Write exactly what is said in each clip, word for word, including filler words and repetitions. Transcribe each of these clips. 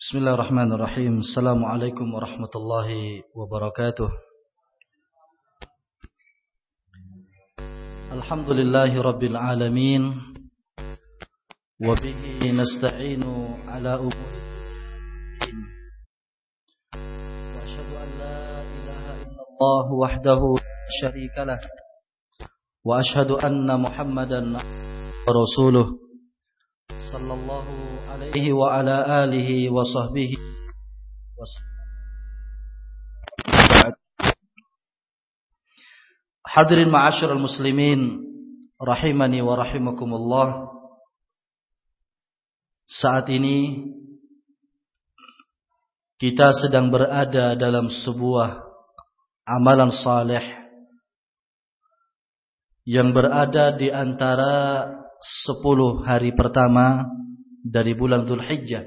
Bismillahirrahmanirrahim. Assalamualaikum warahmatullahi wabarakatuh. Alhamdulillahi rabbil alamin. Wa bihi nasta'inu ala umuri din. Wa asyhadu an la ilaha illallah wahdahu la syarika lah. Wa asyhadu anna Muhammadan rasuluh sallallahu alaihi wa ala alihi wa sahbihi wasallam. Hadirin ma'asyiral muslimin rahimani wa rahimakumullah. Saat ini kita sedang berada dalam sebuah amalan saleh yang berada di antara sepuluh hari pertama dari bulan Dzulhijjah.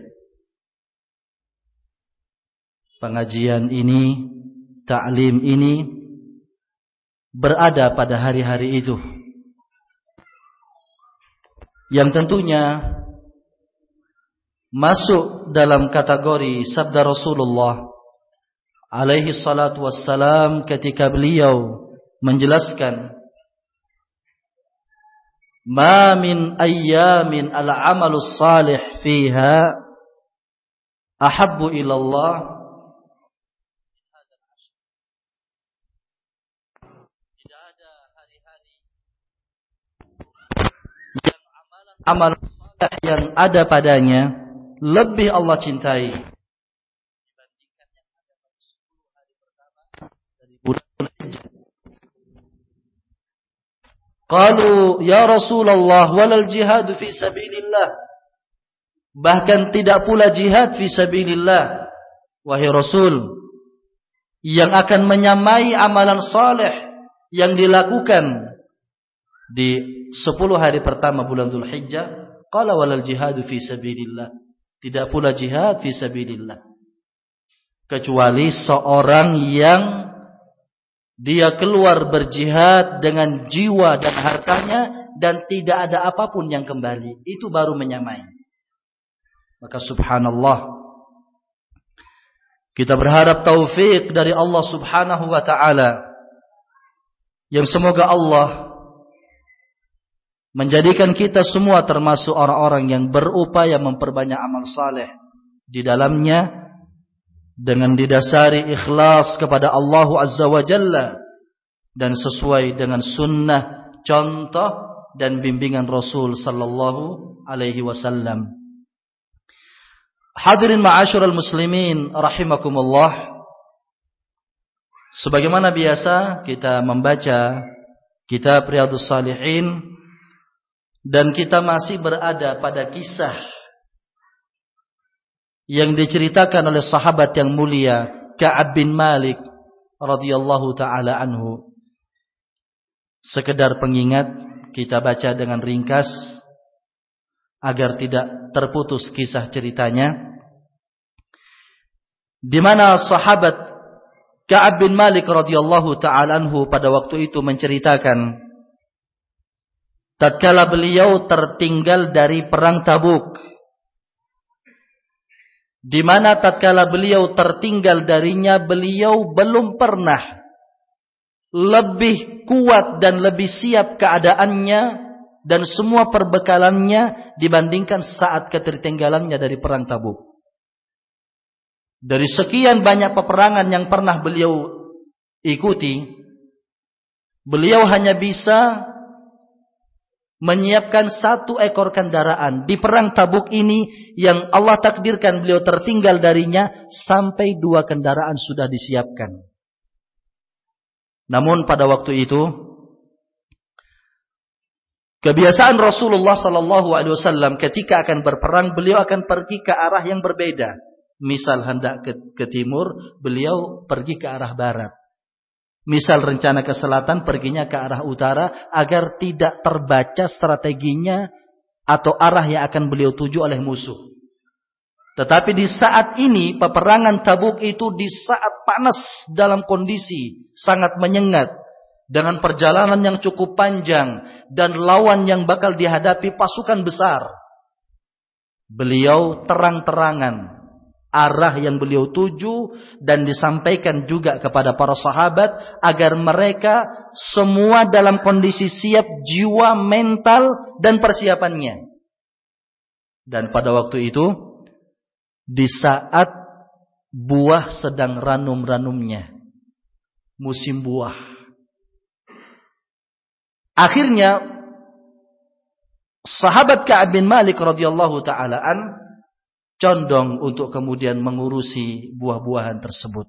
Pengajian ini, ta'lim ini berada pada hari-hari itu, yang tentunya masuk dalam kategori sabda Rasulullah alaihi salatu wassalam ketika beliau menjelaskan, ma min ayyamin al-amalus salih fiha ahabbu ilallah. Tidak ada hari-hari yang amalan amal salih yang ada padanya lebih Allah cintai dibandingkan yang ada pada sepuluh hari pertama dari bulan Dzulhijjah. Qalu ya Rasulullah walal jihad fi sabilillah. Bahkan tidak pula jihad fi sabilillah, wahai Rasul, yang akan menyamai amalan saleh yang dilakukan di sepuluh hari pertama bulan Dzulhijjah. Qala walal jihad fi sabilillah. Tidak pula jihad fi sabilillah, kecuali seorang yang dia keluar berjihad dengan jiwa dan hartanya dan tidak ada apapun yang kembali. Itu baru menyamai. Maka subhanallah, kita berharap taufik dari Allah subhanahu wa ta'ala, yang semoga Allah menjadikan kita semua termasuk orang-orang yang berupaya memperbanyak amal saleh di dalamnya, dengan didasari ikhlas kepada Allah Azza wa Jalla dan sesuai dengan sunnah, contoh dan bimbingan Rasul sallallahu alaihi wasallam. Hadirin ma'asyiral muslimin rahimakumullah. Sebagaimana biasa kita membaca kitab Riyadhus Shalihin dan kita masih berada pada kisah yang diceritakan oleh sahabat yang mulia Ka'ab bin Malik radhiyallahu taala anhu. Sekedar pengingat, kita baca dengan ringkas agar tidak terputus kisah ceritanya, di mana sahabat Ka'ab bin Malik radhiyallahu taala anhu pada waktu itu menceritakan tatkala beliau tertinggal dari perang Tabuk, di mana tatkala beliau tertinggal darinya, beliau belum pernah lebih kuat dan lebih siap keadaannya dan semua perbekalannya dibandingkan saat ketertinggalannya dari perang Tabuk. Dari sekian banyak peperangan yang pernah beliau ikuti, beliau hanya bisa menyiapkan satu ekor kendaraan. Di perang Tabuk ini yang Allah takdirkan beliau tertinggal darinya, sampai dua kendaraan sudah disiapkan. Namun pada waktu itu kebiasaan Rasulullah sallallahu alaihi wasallam ketika akan berperang, beliau akan pergi ke arah yang berbeda. Misal hendak ke, ke timur, beliau pergi ke arah barat. Misal rencana ke selatan, perginya ke arah utara, agar tidak terbaca strateginya atau arah yang akan beliau tuju oleh musuh. Tetapi di saat ini, peperangan Tabuk itu di saat panas dalam kondisi sangat menyengat, dengan perjalanan yang cukup panjang, dan lawan yang bakal dihadapi pasukan besar. Beliau terang-terangan arah yang beliau tuju, dan disampaikan juga kepada para sahabat agar mereka semua dalam kondisi siap jiwa, mental, dan persiapannya. Dan pada waktu itu, di saat buah sedang ranum-ranumnya, musim buah, akhirnya sahabat Ka'ab bin Malik radhiyallahu taala an condong untuk kemudian mengurusi buah-buahan tersebut.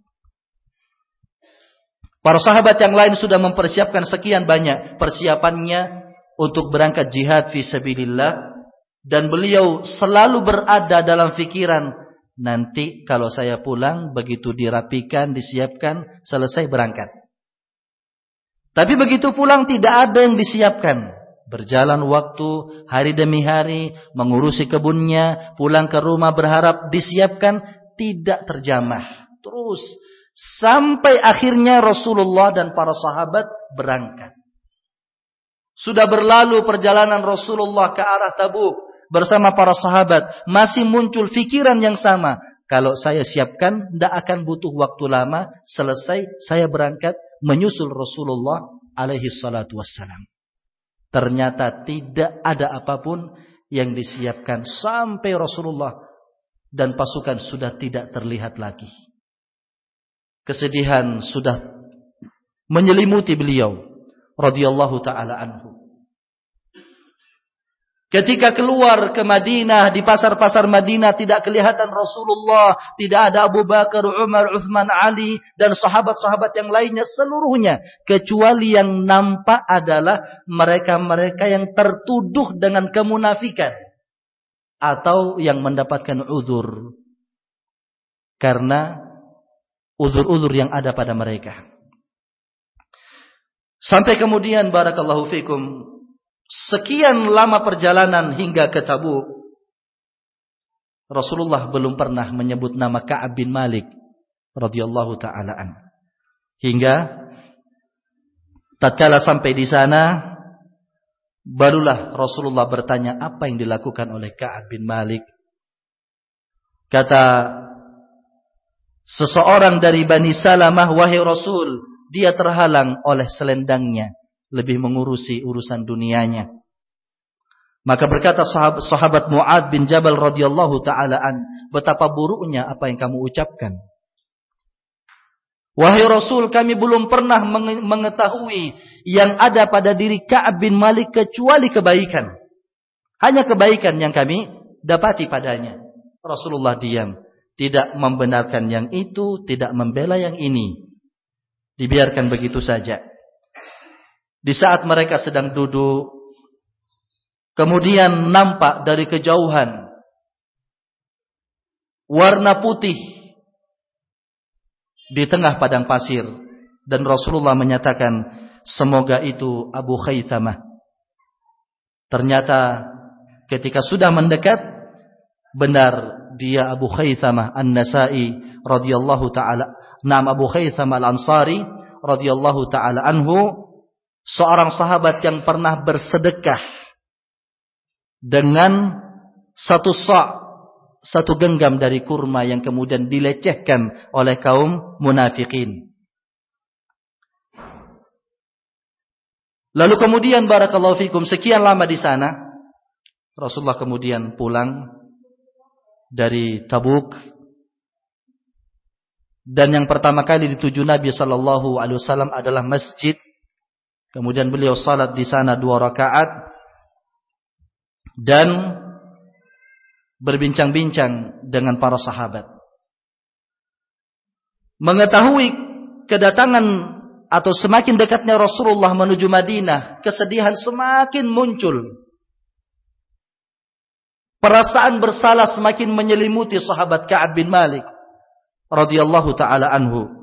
Para sahabat yang lain sudah mempersiapkan sekian banyak persiapannya untuk berangkat jihad fi sabilillah, dan beliau selalu berada dalam pikiran, nanti kalau saya pulang begitu dirapikan, disiapkan, selesai berangkat. Tapi begitu pulang tidak ada yang disiapkan. Berjalan waktu, hari demi hari, mengurusi kebunnya, pulang ke rumah berharap disiapkan, tidak terjamah. Terus, sampai akhirnya Rasulullah dan para sahabat berangkat. Sudah berlalu perjalanan Rasulullah ke arah Tabuk bersama para sahabat, masih muncul fikiran yang sama. Kalau saya siapkan, tidak akan butuh waktu lama, selesai saya berangkat menyusul Rasulullah alaihi salatu wassalam. Ternyata tidak ada apapun yang disiapkan sampai Rasulullah dan pasukan sudah tidak terlihat lagi. Kesedihan sudah menyelimuti beliau radhiyallahu taala anhu. Ketika keluar ke Madinah, di pasar-pasar Madinah tidak kelihatan Rasulullah, tidak ada Abu Bakar, Umar, Utsman, Ali, dan sahabat-sahabat yang lainnya seluruhnya. Kecuali yang nampak adalah mereka-mereka yang tertuduh dengan kemunafikan. Atau yang mendapatkan uzur. Karena uzur-uzur yang ada pada mereka. Sampai kemudian, barakallahu fikum, sekian lama perjalanan hingga ke Tabuk, Rasulullah belum pernah menyebut nama Ka'ab bin Malik radhiyallahu taala an. Hingga tatkala sampai di sana, barulah Rasulullah bertanya apa yang dilakukan oleh Ka'ab bin Malik. Kata seseorang dari Bani Salamah, wahai Rasul, dia terhalang oleh selendangnya, lebih mengurusi urusan dunianya. Maka berkata sahabat, sahabat Mu'ad bin Jabal radhiyallahu taala an, betapa buruknya apa yang kamu ucapkan. Wahai Rasul, kami belum pernah mengetahui yang ada pada diri Ka'ab bin Malik kecuali kebaikan. Hanya kebaikan yang kami dapati padanya. Rasulullah diam, tidak membenarkan yang itu, tidak membela yang ini. Dibiarkan begitu saja. Di saat mereka sedang duduk, kemudian nampak dari kejauhan warna putih di tengah padang pasir, dan Rasulullah menyatakan, semoga itu Abu Khaythamah. Ternyata ketika sudah mendekat, benar dia Abu Khaythamah An-Nasa'i radhiyallahu taala, nama Abu Khaythamah Al-Ansari radhiyallahu taala anhu, seorang sahabat yang pernah bersedekah dengan satu sa', satu genggam dari kurma yang kemudian dilecehkan oleh kaum munafikin. Lalu kemudian barakallahu fikum, sekian lama di sana, Rasulullah kemudian pulang dari Tabuk, dan yang pertama kali dituju Nabi sallallahu alaihi wasallam adalah masjid. Kemudian beliau salat di sana dua rakaat dan berbincang-bincang dengan para sahabat. Mengetahui kedatangan atau semakin dekatnya Rasulullah menuju Madinah, kesedihan semakin muncul. Perasaan bersalah semakin menyelimuti sahabat Ka'ab bin Malik radhiyallahu taala anhu.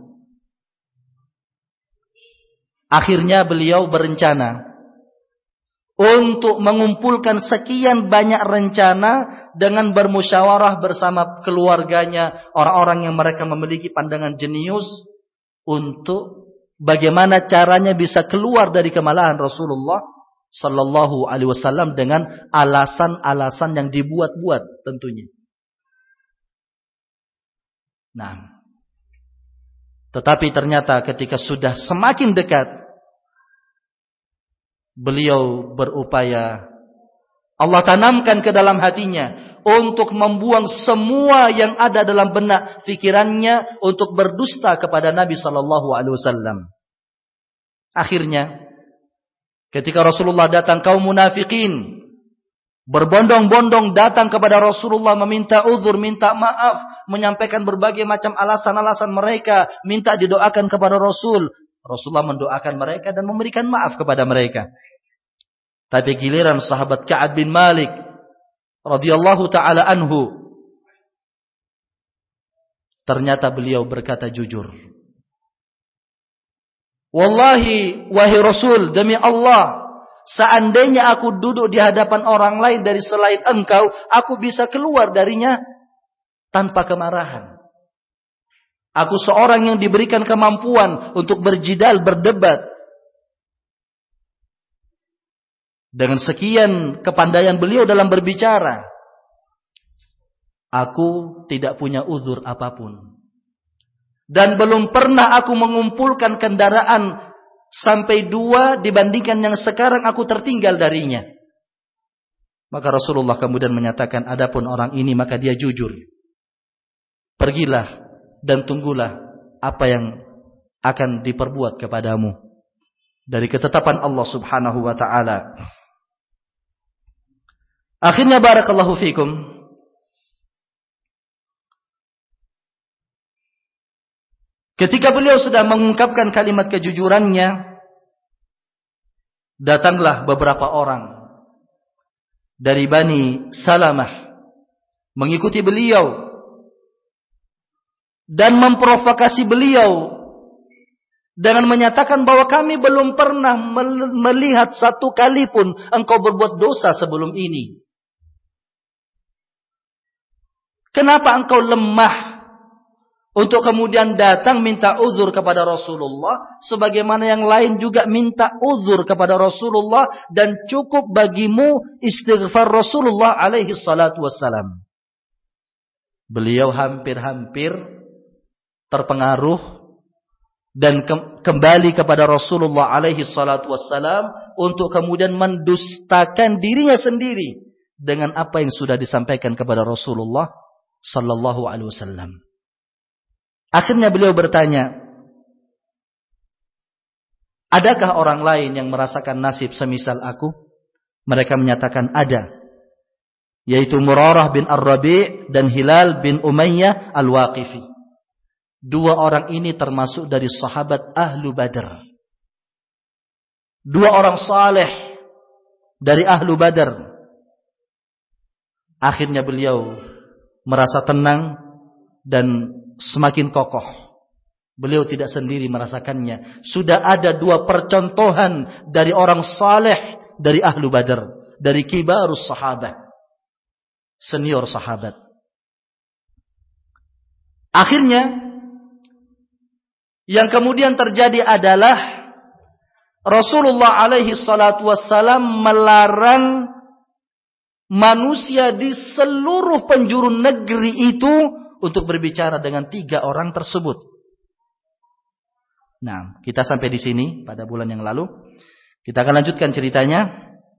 Akhirnya beliau berencana untuk mengumpulkan sekian banyak rencana dengan bermusyawarah bersama keluarganya, orang-orang yang mereka memiliki pandangan jenius, untuk bagaimana caranya bisa keluar dari kemalahan Rasulullah sallallahu alaihi wasallam dengan alasan-alasan yang dibuat-buat tentunya. Nah, tetapi ternyata ketika sudah semakin dekat, beliau berupaya, Allah tanamkan ke dalam hatinya untuk membuang semua yang ada dalam benak fikirannya untuk berdusta kepada Nabi sallallahu alaihi wasallam. Akhirnya ketika Rasulullah datang, kaum munafikin berbondong-bondong datang kepada Rasulullah meminta uzur, minta maaf, menyampaikan berbagai macam alasan-alasan mereka, minta didoakan kepada Rasul. Rasulullah mendoakan mereka dan memberikan maaf kepada mereka. Tapi giliran sahabat Ka'ab bin Malik radhiyallahu taala anhu, ternyata beliau berkata jujur. Wallahi wahai Rasul, demi Allah, seandainya aku duduk di hadapan orang lain dari selain engkau, aku bisa keluar darinya tanpa kemarahan. Aku seorang yang diberikan kemampuan untuk berjidal, berdebat. Dengan sekian kepandaian beliau dalam berbicara, aku tidak punya uzur apapun. Dan belum pernah aku mengumpulkan kendaraan sampai dua dibandingkan yang sekarang aku tertinggal darinya. Maka Rasulullah kemudian menyatakan, adapun orang ini maka dia jujur. Pergilah dan tunggulah apa yang akan diperbuat kepadamu dari ketetapan Allah Subhanahu wa taala. Akhirnya barakallahu fikum, ketika beliau sedang mengungkapkan kalimat kejujurannya, datanglah beberapa orang dari Bani Salamah mengikuti beliau dan memprovokasi beliau dengan menyatakan bahwa kami belum pernah melihat satu kali pun engkau berbuat dosa sebelum ini. Kenapa engkau lemah untuk kemudian datang minta uzur kepada Rasulullah, sebagaimana yang lain juga minta uzur kepada Rasulullah, dan cukup bagimu istighfar Rasulullah alaihi salatu wassalam. Beliau hampir-hampir terpengaruh dan ke- kembali kepada Rasulullah alaihi salatu wassalam untuk kemudian mendustakan dirinya sendiri dengan apa yang sudah disampaikan kepada Rasulullah sallallahu alaihi wasallam. Akhirnya beliau bertanya, adakah orang lain yang merasakan nasib semisal aku? Mereka menyatakan ada, yaitu Murarah bin Ar-Rabi' dan Hilal bin Umayyah Al-Waqifi. Dua orang ini termasuk dari sahabat Ahlu Badar. Dua orang saleh dari Ahlu Badar. Akhirnya beliau merasa tenang dan semakin kokoh. Beliau tidak sendiri merasakannya. Sudah ada dua percontohan dari orang saleh dari Ahlu Badar, dari kibarus sahabat, senior sahabat. Akhirnya yang kemudian terjadi adalah Rasulullah alaihi salatu wassalam melarang manusia di seluruh penjuru negeri itu untuk berbicara dengan tiga orang tersebut. Nah, kita sampai di sini pada bulan yang lalu. Kita akan lanjutkan ceritanya.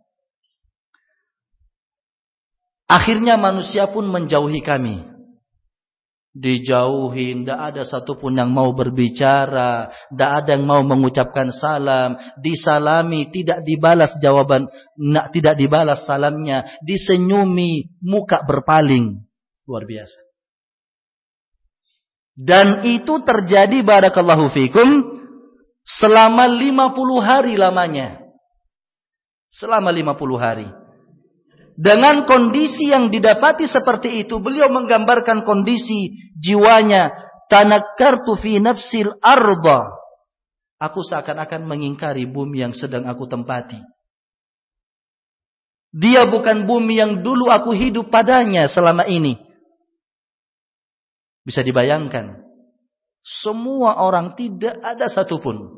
Akhirnya manusia pun menjauhi kami. Dijauhi, tidak ada satupun yang mau berbicara, tidak ada yang mau mengucapkan salam, disalami, tidak dibalas jawaban, tidak dibalas salamnya, disenyumi, muka berpaling. Luar biasa. Dan itu terjadi barakallahu fikum selama lima puluh hari lamanya. Selama lima puluh hari. Dengan kondisi yang didapati seperti itu, beliau menggambarkan kondisi jiwanya. Tanakkartu fi nafsil arda. Aku seakan-akan mengingkari bumi yang sedang aku tempati. Dia bukan bumi yang dulu aku hidup padanya selama ini. Bisa dibayangkan, semua orang, tidak ada satupun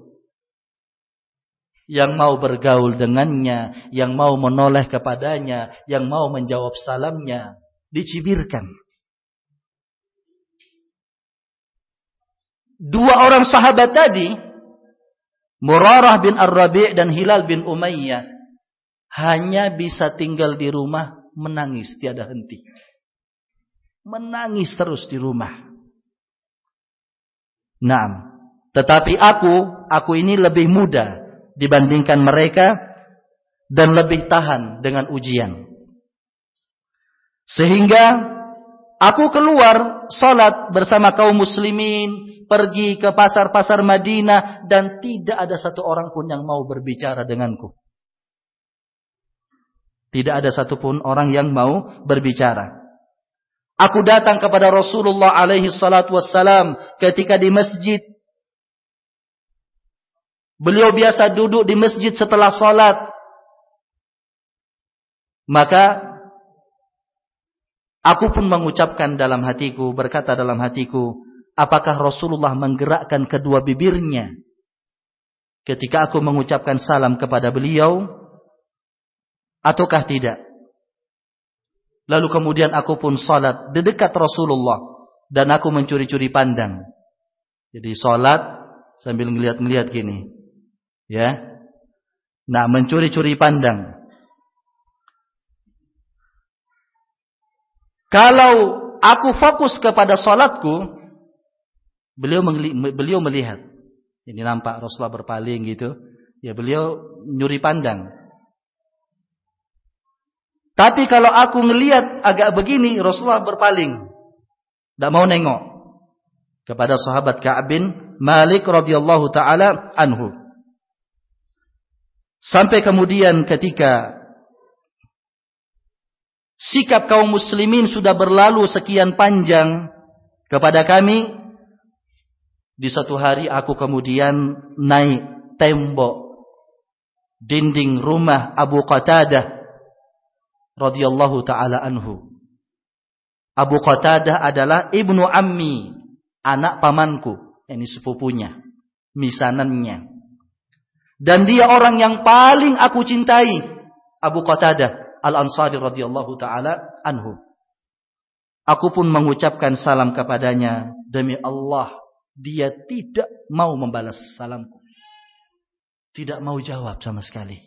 yang mau bergaul dengannya, yang mau menoleh kepadanya, yang mau menjawab salamnya. Dicibirkan. dua orang sahabat tadi, Murarah bin Ar-Rabi' dan Hilal bin Umayyah, hanya bisa tinggal di rumah menangis tiada henti. Menangis terus di rumah. Naam. Tetapi aku, aku ini lebih muda dibandingkan mereka dan lebih tahan dengan ujian. Sehingga aku keluar salat bersama kaum muslimin, pergi ke pasar-pasar Madinah, dan tidak ada satu orang pun yang mau berbicara denganku. Tidak ada satupun orang yang mau berbicara. Aku datang kepada Rasulullah alaihi salatu wassalam ketika di masjid. Beliau biasa duduk di masjid setelah salat. Maka aku pun mengucapkan dalam hatiku, berkata dalam hatiku, apakah Rasulullah menggerakkan kedua bibirnya ketika aku mengucapkan salam kepada beliau, ataukah tidak? Lalu kemudian aku pun salat di dekat Rasulullah dan aku mencuri-curi pandang. Jadi salat sambil ngeliat-ngeliat gini, ya. Nah, mencuri-curi pandang. Kalau aku fokus kepada salatku, beliau beliau melihat. Ini nampak Rasulullah berpaling gitu. Ya, beliau nyuri pandang. Tapi kalau aku ngelihat agak begini, Rasulullah berpaling. Tidak mau nengok kepada sahabat Ka'ab bin Malik radhiyallahu taala anhu. Sampai kemudian ketika sikap kaum muslimin sudah berlalu sekian panjang kepada kami, di satu hari aku kemudian naik tembok dinding rumah Abu Qatadah radhiyallahu taala anhu. Abu Qatadah adalah ibnu ammi, anak pamanku, ini sepupunya, misanannya. Dan dia orang yang paling aku cintai, Abu Qatadah Al-Ansari radhiyallahu taala anhu. Aku pun mengucapkan salam kepadanya, demi Allah, dia tidak mau membalas salamku. Tidak mau jawab sama sekali.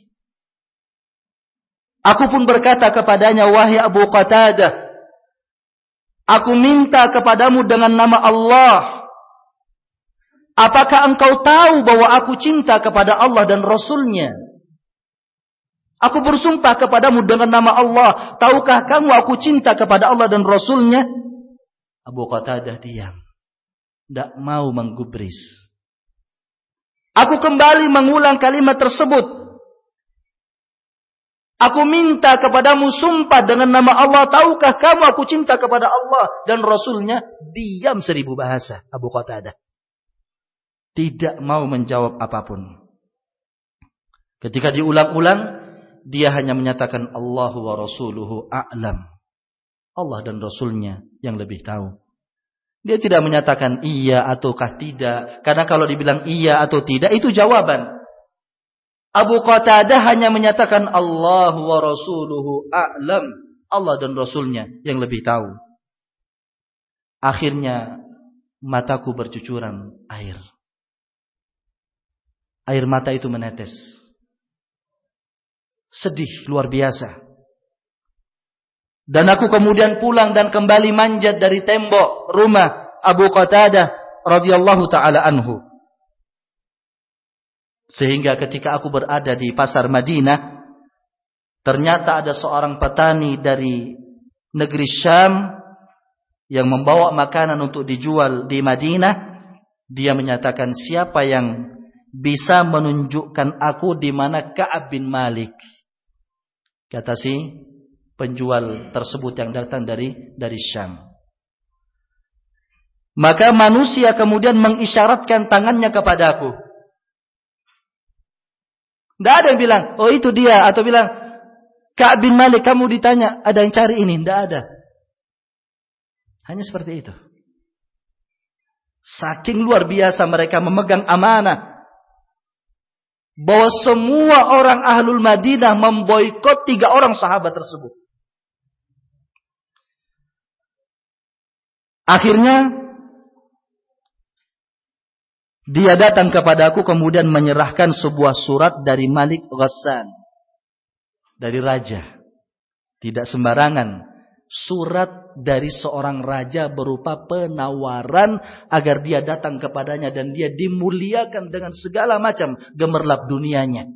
Aku pun berkata kepadanya, wahai Abu Qatadah, aku minta kepadamu dengan nama Allah. Apakah engkau tahu bahwa aku cinta kepada Allah dan Rasulnya? Aku bersumpah kepadamu dengan nama Allah. Tahukah kamu aku cinta kepada Allah dan Rasulnya? Abu Qatadah diam. Tidak mau menggubris. Aku kembali mengulang kalimat tersebut. Aku minta kepadamu sumpah dengan nama Allah. Tahukah kamu aku cinta kepada Allah dan Rasulnya? Diam seribu bahasa Abu Qatadah. Tidak mau menjawab apapun. Ketika diulang-ulang, dia hanya menyatakan Allahu wa rasuluhu a'lam. Allah dan Rasulnya yang lebih tahu. Dia tidak menyatakan iya ataukah tidak. Karena kalau dibilang iya atau tidak, itu jawaban. Abu Qatadah hanya menyatakan Allahu wa rasuluhu a'lam. Allah dan Rasulnya yang lebih tahu. Akhirnya mataku bercucuran air. Air mata itu menetes. Sedih luar biasa. Dan aku kemudian pulang dan kembali manjat dari tembok rumah Abu Qatadah radhiyallahu taala anhu. Sehingga ketika aku berada di pasar Madinah, ternyata ada seorang petani dari negeri Syam yang membawa makanan untuk dijual di Madinah. Dia menyatakan, siapa yang bisa menunjukkan aku di mana Ka'ab bin Malik? Kata si penjual tersebut yang datang dari dari Syam. Maka manusia kemudian mengisyaratkan tangannya kepadaku. Tidak ada yang bilang, oh itu dia, atau bilang, Ka'ab bin Malik, kamu ditanya, ada yang cari ini. Tidak ada. Hanya seperti itu. Saking luar biasa mereka memegang amanah, bahwa semua orang Ahlul Madinah memboikot tiga orang sahabat tersebut. Akhirnya Dia datang kepadaku kemudian menyerahkan sebuah surat dari Malik Ghassan, dari raja. Tidak sembarangan. Surat dari seorang raja berupa penawaran agar dia datang kepadanya dan dia dimuliakan dengan segala macam gemerlap dunianya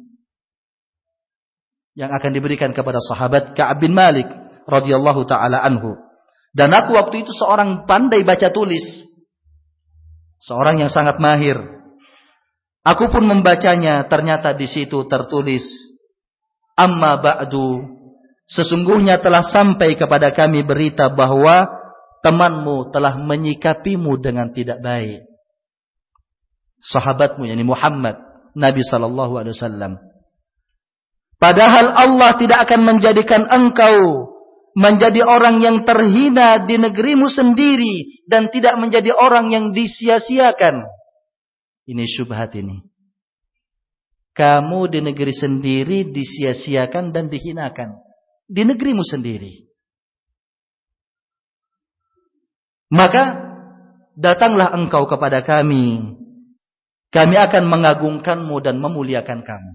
yang akan diberikan kepada sahabat Ka'ab bin Malik radhiyallahu taala anhu. Dan aku waktu itu seorang pandai baca tulis, seorang yang sangat mahir. Aku pun membacanya, ternyata di situ tertulis, amma ba'du, sesungguhnya telah sampai kepada kami berita bahwa temanmu telah menyikapimu dengan tidak baik. Sahabatmu, yakni Muhammad, Nabi sallallahu alaihi wasallam. Padahal Allah tidak akan menjadikan engkau menjadi orang yang terhina di negerimu sendiri dan tidak menjadi orang yang disia-siakan. Ini syubhat ini. Kamu di negeri sendiri disia-siakan dan dihinakan. Di negerimu sendiri. Maka datanglah engkau kepada kami. Kami akan mengagungkanmu dan memuliakan kamu.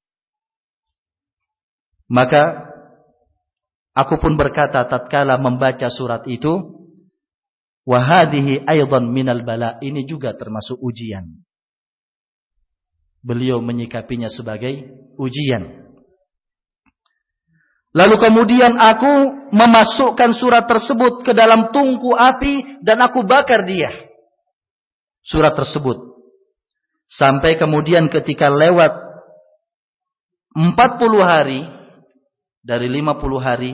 Maka aku pun berkata tatkala membaca surat itu, wa hadhihi aidan minal bala, ini juga termasuk ujian. Beliau menyikapinya sebagai ujian. Lalu kemudian aku memasukkan surat tersebut ke dalam tungku api dan aku bakar dia. Surat tersebut. Sampai kemudian ketika lewat empat puluh hari dari lima puluh hari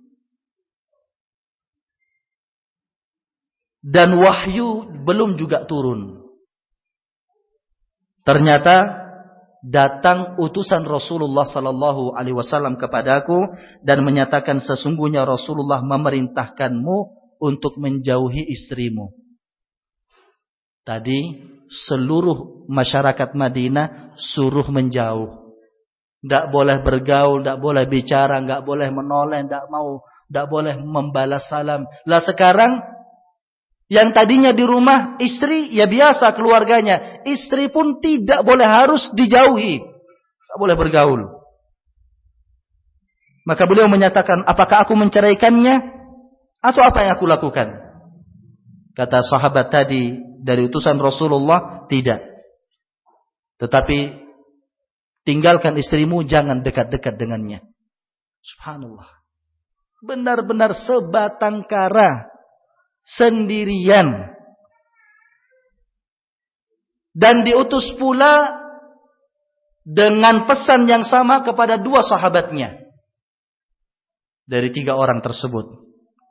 dan wahyu belum juga turun. Ternyata datang utusan Rasulullah sallallahu alaihi wasallam kepadaku dan menyatakan sesungguhnya Rasulullah memerintahkanmu untuk menjauhi istrimu. Tadi seluruh masyarakat Madinah suruh menjauh. Tidak boleh bergaul, tidak boleh bicara, tidak boleh menoleh, tidak mau, tidak boleh membalas salam. Lah sekarang yang tadinya di rumah istri, ya biasa keluarganya. Istri pun tidak boleh, harus dijauhi. Tidak boleh bergaul. Maka beliau menyatakan, apakah aku menceraikannya? Atau apa yang aku lakukan? Kata sahabat tadi, dari utusan Rasulullah, tidak. Tetapi tinggalkan istrimu, jangan dekat-dekat dengannya. Subhanallah. Benar-benar sebatang kara. Sendirian. Dan diutus pula dengan pesan yang sama kepada dua sahabatnya. Dari tiga orang tersebut.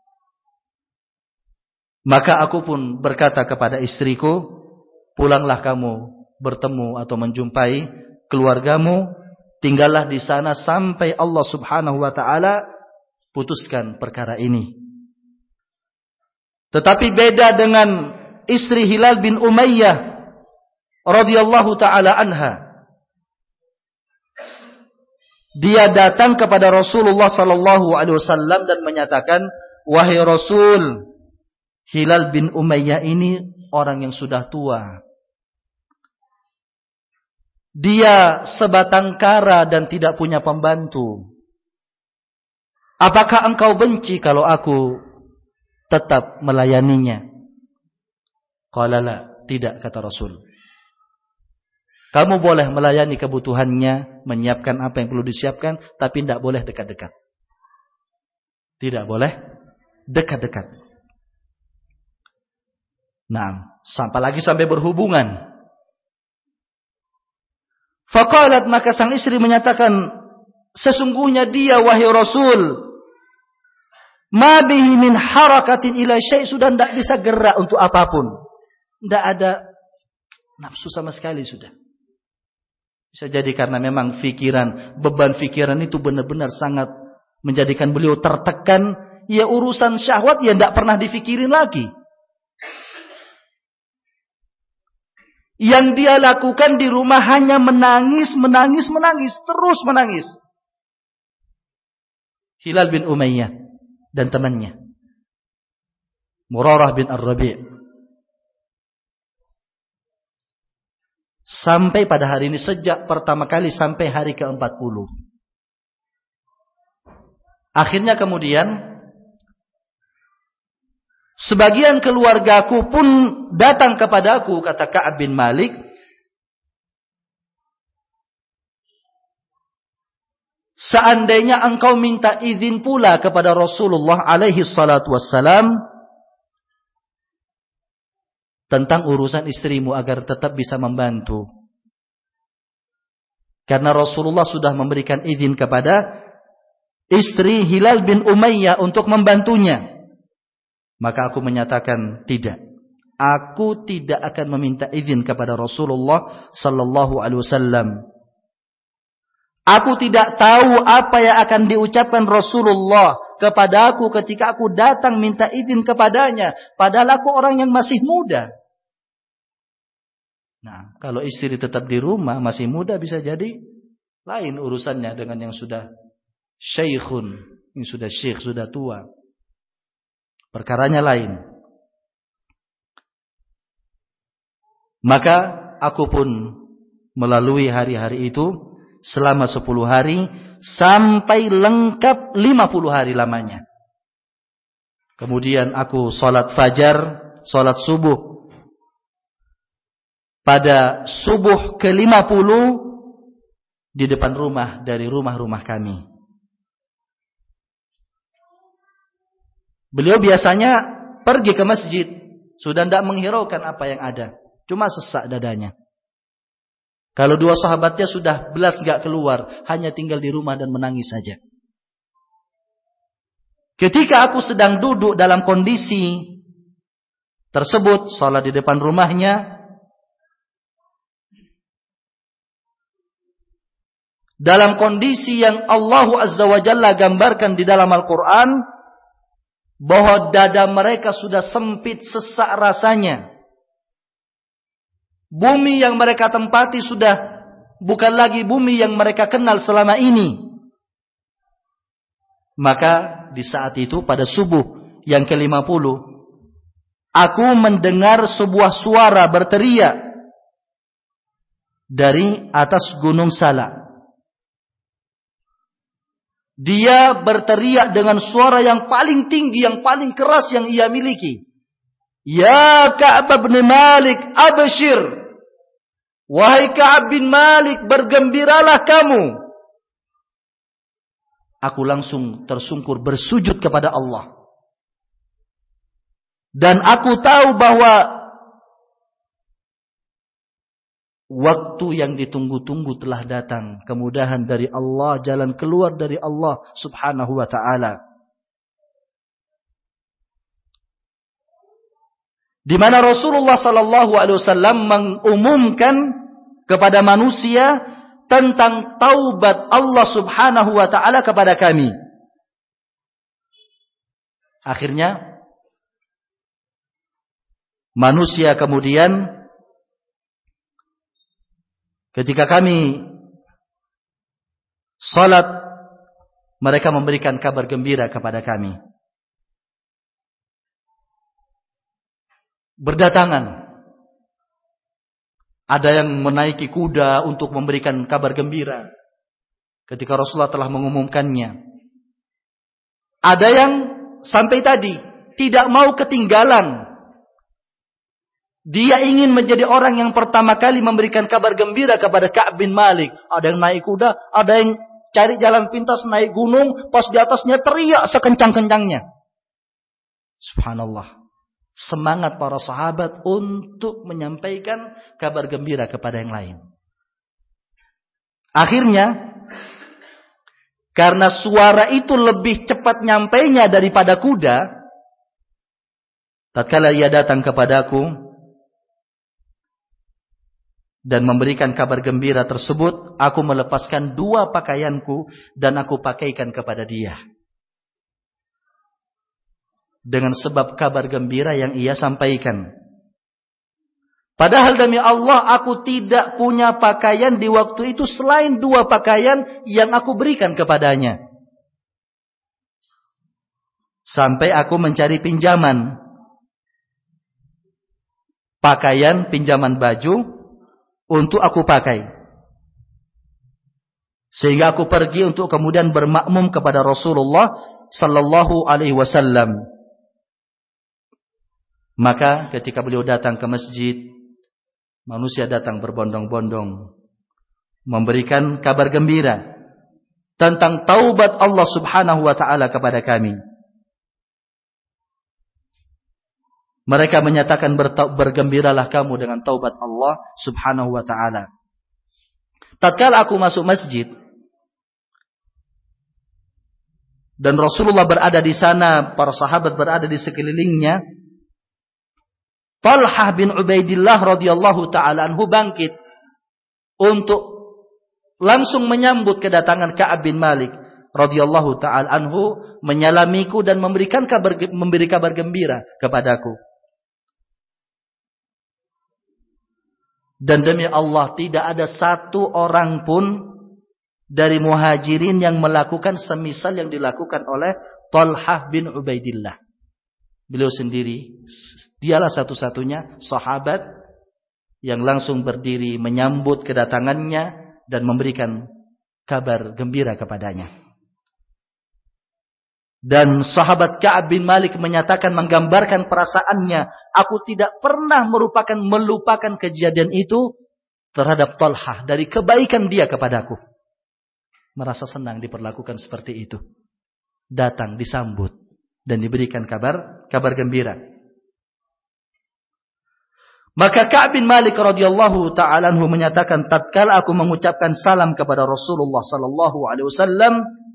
Maka aku pun berkata kepada istriku, pulanglah kamu bertemu atau menjumpai keluargamu, tinggallah di sana sampai Allah Subhanahu wa taala putuskan perkara ini. Tetapi beda dengan istri Hilal bin Umayyah radhiyallahu taala anha. Dia datang kepada Rasulullah sallallahu alaihi wasallam dan menyatakan, "Wahai Rasul, Hilal bin Umayyah ini orang yang sudah tua. Dia sebatang kara dan tidak punya pembantu. Apakah engkau benci kalau aku tetap melayaninya?" Qala la, tidak, kata Rasul. Kamu boleh melayani kebutuhannya, menyiapkan apa yang perlu disiapkan, tapi tidak boleh dekat-dekat. Tidak boleh dekat-dekat. Nah, sampai lagi sampai berhubungan. Faqalat, maka sang istri menyatakan, sesungguhnya dia wahai Rasul, ma bihi min harakatin ila syai', sudah tidak bisa gerak untuk apapun. Tidak ada nafsu sama sekali sudah. Bisa jadi karena memang pikiran, beban pikiran itu benar-benar sangat menjadikan beliau tertekan. Ya urusan syahwat ya tidak pernah difikirin lagi. Yang dia lakukan di rumah hanya menangis, menangis, menangis, terus menangis. Hilal bin Umayyah dan temannya Murarah bin Ar-Rabi'. sampai pada hari ini, sejak pertama kali sampai hari ke empat puluh. Akhirnya kemudian sebagian keluargaku pun datang kepadaku, kata Ka'ab bin Malik, seandainya engkau minta izin pula kepada Rasulullah alaihi salatu wassalam tentang urusan istrimu agar tetap bisa membantu. Karena Rasulullah sudah memberikan izin kepada istri Hilal bin Umayyah untuk membantunya. Maka aku menyatakan tidak. Aku tidak akan meminta izin kepada Rasulullah sallallahu alaihi wasallam. Aku tidak tahu apa yang akan diucapkan Rasulullah kepada aku ketika aku datang minta izin kepadanya. Padahal aku orang yang masih muda. Nah, kalau istri tetap di rumah masih muda, bisa jadi lain urusannya dengan yang sudah syaikhun, yang sudah syekh, sudah tua. Perkaranya lain. Maka aku pun melalui hari-hari itu selama sepuluh hari sampai lengkap lima puluh hari lamanya. Kemudian aku salat fajar, salat subuh. Pada subuh ke lima puluh di depan rumah dari rumah-rumah kami. Beliau biasanya pergi ke masjid, sudah tidak menghiraukan apa yang ada, cuma sesak dadanya. Kalau dua sahabatnya sudah belas gak keluar, hanya tinggal di rumah dan menangis saja. Ketika aku sedang duduk dalam kondisi tersebut, salat di depan rumahnya, dalam kondisi yang Allah Azza wa Jalla gambarkan di dalam Al-Quran, bahwa dada mereka sudah sempit, sesak rasanya. Bumi yang mereka tempati sudah bukan lagi bumi yang mereka kenal selama ini. Maka di saat itu pada subuh yang ke lima puluh, aku mendengar sebuah suara berteriak dari atas Gunung Salak. Dia berteriak dengan suara yang paling tinggi, yang paling keras yang ia miliki. Ya Ka'ab bin Malik, abshir. Wahai Ka'ab bin Malik, bergembiralah kamu. Aku langsung tersungkur bersujud kepada Allah. Dan aku tahu bahwa waktu yang ditunggu-tunggu telah datang. Kemudahan dari Allah, jalan keluar dari Allah subhanahu wa ta'ala. Di mana Rasulullah sallallahu alaihi wasallam mengumumkan kepada manusia tentang taubat Allah subhanahu wa ta'ala kepada kami. Akhirnya manusia kemudian ketika kami salat, mereka memberikan kabar gembira kepada kami. Berdatangan. Ada yang menaiki kuda untuk memberikan kabar gembira ketika Rasulullah telah mengumumkannya. Ada yang sampai tadi tidak mau ketinggalan. Dia ingin menjadi orang yang pertama kali memberikan kabar gembira kepada Ka'ab bin Malik. Ada yang naik kuda, ada yang cari jalan pintas naik gunung, pas di atasnya teriak sekencang-kencangnya. Subhanallah. Semangat para sahabat untuk menyampaikan kabar gembira kepada yang lain. Akhirnya, karena suara itu lebih cepat nyampainya daripada kuda, tatkala ia datang kepadaku dan memberikan kabar gembira tersebut, aku melepaskan dua pakaianku dan aku pakaikan kepada dia. Dengan sebab kabar gembira yang ia sampaikan. Padahal demi Allah, aku tidak punya pakaian di waktu itu selain dua pakaian yang aku berikan kepadanya. Sampai aku mencari pinjaman. Pakaian, pinjaman baju untuk aku pakai. Sehingga aku pergi untuk kemudian bermakmum kepada Rasulullah sallallahu alaihi wasallam. Maka ketika beliau datang ke masjid, manusia datang berbondong-bondong memberikan kabar gembira tentang taubat Allah Subhanahu wa taala kepada kami. Mereka menyatakan bergembiralah kamu dengan taubat Allah Subhanahu wa taala. Tatkala aku masuk masjid dan Rasulullah berada di sana, para sahabat berada di sekelilingnya, Talhah bin Ubaidillah radhiyallahu taala anhu bangkit untuk langsung menyambut kedatangan Ka'ab bin Malik radhiyallahu taala anhu, menyalamiku dan memberikan kabar memberi kabar gembira kepadaku. Dan demi Allah, tidak ada satu orang pun dari muhajirin yang melakukan semisal yang dilakukan oleh Talhah bin Ubaidillah. Beliau sendiri, dialah satu-satunya sahabat yang langsung berdiri menyambut kedatangannya dan memberikan kabar gembira kepadanya. Dan sahabat Ka'ab bin Malik menyatakan, menggambarkan perasaannya, aku tidak pernah merupakan melupakan kejadian itu terhadap Talhah dari kebaikan dia kepadaku. Merasa senang diperlakukan seperti itu. Datang disambut dan diberikan kabar kabar gembira. Maka Ka'ab bin Malik radhiyallahu ta'ala anhu menyatakan, tatkala aku mengucapkan salam kepada Rasulullah sallallahu alaihi wasallam,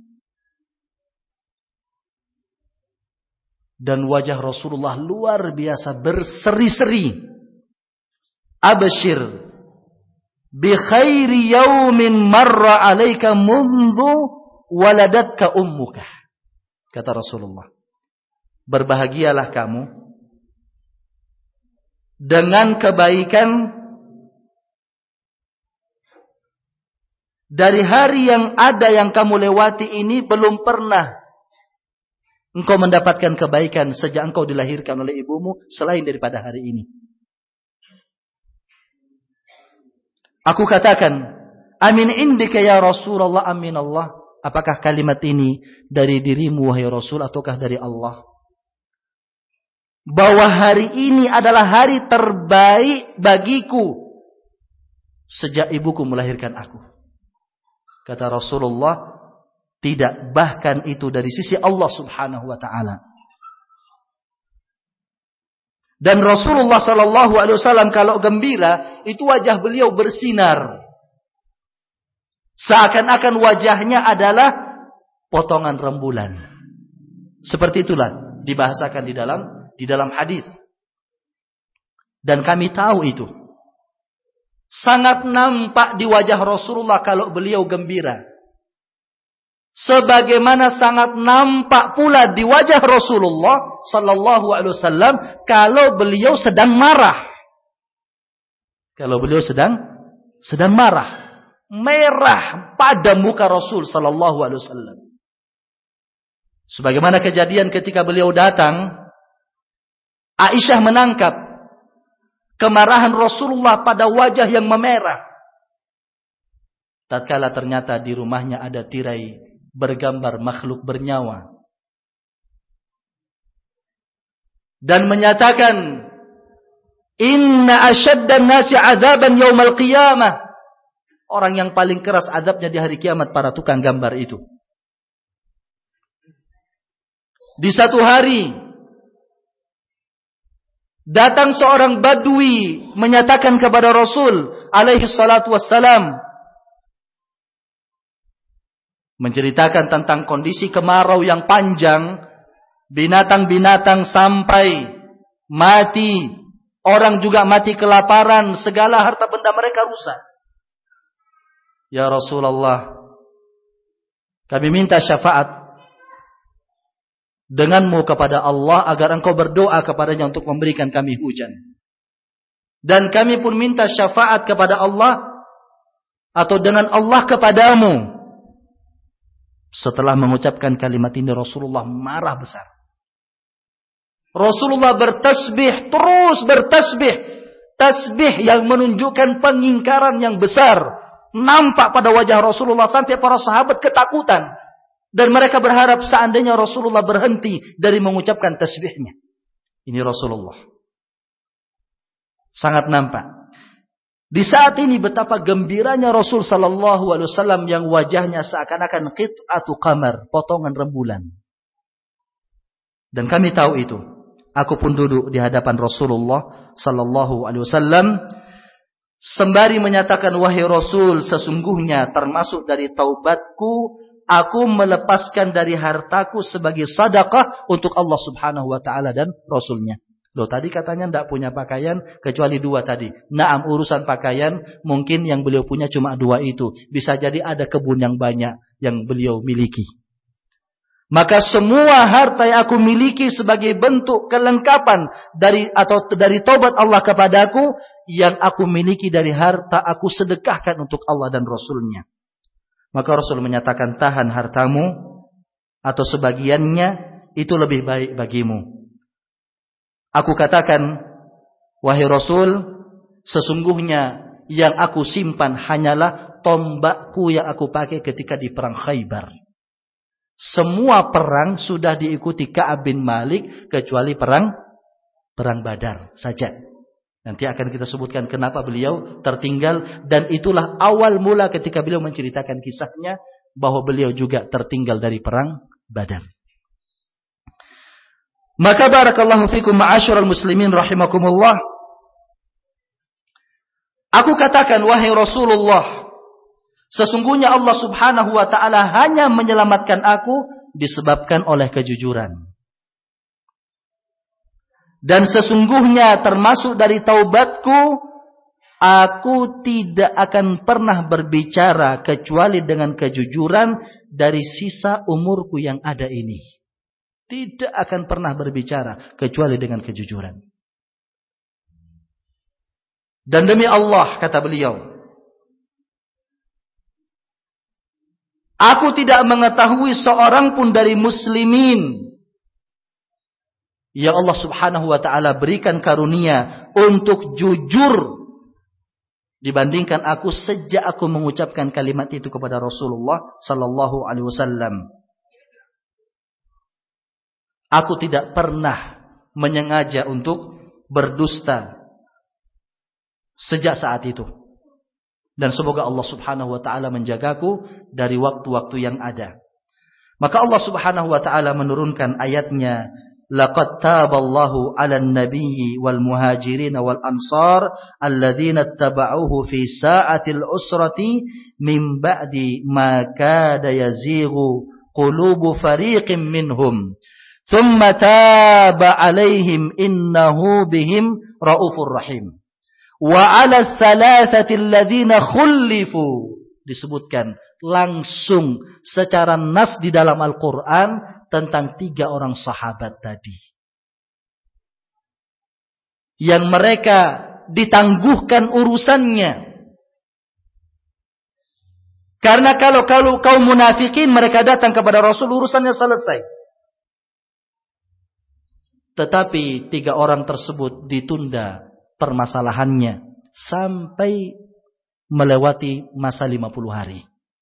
dan wajah Rasulullah luar biasa berseri-seri. Abshir bi khairi yaumin marra alaika mundhu waladatka ummuka. Kata Rasulullah, berbahagialah kamu dengan kebaikan dari hari yang ada yang kamu lewati ini. Belum pernah engkau mendapatkan kebaikan sejak engkau dilahirkan oleh ibumu selain daripada hari ini. Aku katakan, amin indika ya Rasulullah, amin Allah. Apakah kalimat ini dari dirimu wahai Rasul ataukah dari Allah? Bahwa hari ini adalah hari terbaik bagiku sejak ibuku melahirkan aku. Kata Rasulullah, tidak, bahkan itu dari sisi Allah Subhanahu wa taala. Dan Rasulullah sallallahu alaihi wasallam kalau gembira, itu wajah beliau bersinar. Seakan-akan wajahnya adalah potongan rembulan. Seperti itulah dibahasakan di dalam di dalam hadis. Dan kami tahu itu. Sangat nampak di wajah Rasulullah kalau beliau gembira. Sebagaimana sangat nampak pula di wajah Rasulullah sallallahu alaihi wasallam kalau beliau sedang marah. Kalau beliau sedang sedang marah, merah pada muka Rasul sallallahu alaihi wasallam. Sebagaimana kejadian ketika beliau datang, Aisyah menangkap kemarahan Rasulullah pada wajah yang memerah. Tatkala ternyata di rumahnya ada tirai bergambar makhluk bernyawa. Dan menyatakan, inna asyaddan nasi adzaban yaumal qiyamah. Orang yang paling keras azabnya di hari kiamat para tukang gambar itu. Di satu hari datang seorang badui menyatakan kepada Rasul alaihi salatu wassalam, menceritakan tentang kondisi kemarau yang panjang, binatang-binatang sampai mati, orang juga mati kelaparan, segala harta benda mereka rusak. Ya Rasulullah, kami minta syafaat denganmu kepada Allah agar engkau berdoa kepadanya untuk memberikan kami hujan. Dan kami pun minta syafaat kepada Allah atau dengan Allah kepadamu. Setelah mengucapkan kalimat ini, Rasulullah marah besar. Rasulullah bertasbih, terus bertasbih. tasbih yang menunjukkan pengingkaran yang besar nampak pada wajah Rasulullah sampai para sahabat ketakutan. Dan mereka berharap seandainya Rasulullah berhenti dari mengucapkan tasbihnya. Ini Rasulullah. Sangat nampak. Di saat ini betapa gembiranya Rasul sallallahu alaihi wasallam yang wajahnya seakan-akan qit'atu qamar, potongan rembulan. Dan kami tahu itu. Aku pun duduk di hadapan Rasulullah sallallahu alaihi wasallam sembari menyatakan, wahai Rasul, sesungguhnya termasuk dari taubatku, aku melepaskan dari hartaku sebagai sedekah untuk Allah Subhanahu wa taala dan Rasulnya. Loh, tadi katanya tidak punya pakaian kecuali dua tadi. Naam, urusan pakaian mungkin yang beliau punya cuma dua itu. Bisa jadi ada kebun yang banyak yang beliau miliki. Maka semua harta yang aku miliki sebagai bentuk kelengkapan dari atau dari taubat Allah kepadaku, yang aku miliki dari harta aku sedekahkan untuk Allah dan Rasulnya. Maka Rasul menyatakan, tahan hartamu atau sebagiannya, itu lebih baik bagimu. Aku katakan, wahai Rasul, sesungguhnya yang aku simpan hanyalah tombakku yang aku pakai ketika di perang Khaybar. Semua perang sudah diikuti Ka'ab bin Malik kecuali perang perang Badar saja. Nanti akan kita sebutkan kenapa beliau tertinggal, dan itulah awal mula ketika beliau menceritakan kisahnya bahwa beliau juga tertinggal dari perang Badar. Maka barakallahu fikum ma'asyiral muslimin rahimakumullah. Aku katakan, wahai Rasulullah, sesungguhnya Allah Subhanahu wa taala hanya menyelamatkan aku disebabkan oleh kejujuran. Dan sesungguhnya termasuk dari taubatku, aku tidak akan pernah berbicara kecuali dengan kejujuran dari sisa umurku yang ada ini. Tidak akan pernah berbicara kecuali dengan kejujuran. Dan demi Allah, kata beliau, aku tidak mengetahui seorang pun dari muslimin ya Allah Subhanahu wa taala berikan karunia untuk jujur dibandingkan aku sejak aku mengucapkan kalimat itu kepada Rasulullah sallallahu alaihi wasallam. Aku tidak pernah menyengaja untuk berdusta sejak saat itu. Dan semoga Allah Subhanahu wa taala menjagaku dari waktu-waktu yang ada. Maka Allah Subhanahu wa taala menurunkan ayatnya, laqad taballahu 'alan nabiyyi wal muhajirin wal ansar alladzina ittaba'uhu fi sa'atil usrati min ba'di ma kada yazighu qulubu fariqin minhum thumma taba 'alaihim innahu bihim raufur rahim. Wa 'ala tsalatsati alladzina khulifu, disebutkan langsung secara nas di dalam Al-Qur'an tentang tiga orang sahabat tadi yang mereka ditangguhkan urusannya. Karena kalau kalau kaum munafikin mereka datang kepada Rasul, urusannya selesai. Tetapi tiga orang tersebut ditunda permasalahannya sampai melewati masa lima puluh hari.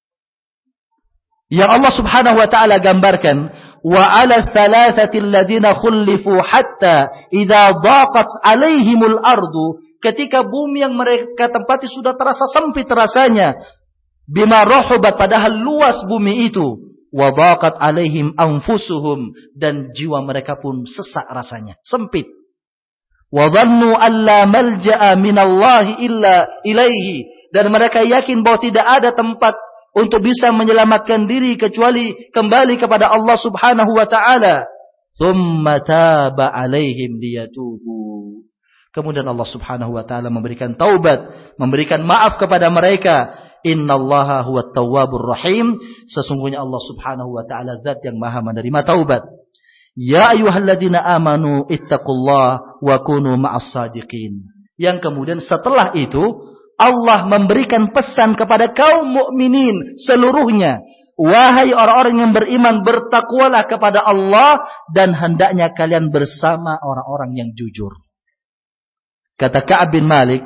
Yang Allah Subhanahu wa taala gambarkan, wa 'ala tsalatsati alladziina khulifu hatta idza dhaqat 'alaihimul ardu, ketika bumi yang mereka tempati sudah terasa sempit rasanya, bima rahubat, padahal luas bumi itu, wa dhaqat 'alaihim anfusuhum, dan jiwa mereka pun sesak rasanya, sempit. Wa dhannu alla malja'a minallahi illa ilaihi, dan mereka yakin bahwa tidak ada tempat untuk bisa menyelamatkan diri kecuali kembali kepada Allah Subhanahu wa taala. Tsumma taba 'alaihim liyatubu. Kemudian Allah Subhanahu wa taala memberikan taubat, memberikan maaf kepada mereka. Innallaha huwat tawwabur rahim. Sesungguhnya Allah Subhanahu wa taala zat yang Maha menerima taubat. Ya ayyuhalladzina amanu ittaqullaha wa kunu ma'as shadiqin. Yang kemudian setelah itu Allah memberikan pesan kepada kaum mukminin seluruhnya. Wahai orang-orang yang beriman, bertakwalah kepada Allah dan hendaknya kalian bersama orang-orang yang jujur. Kata Ka'ab bin Malik,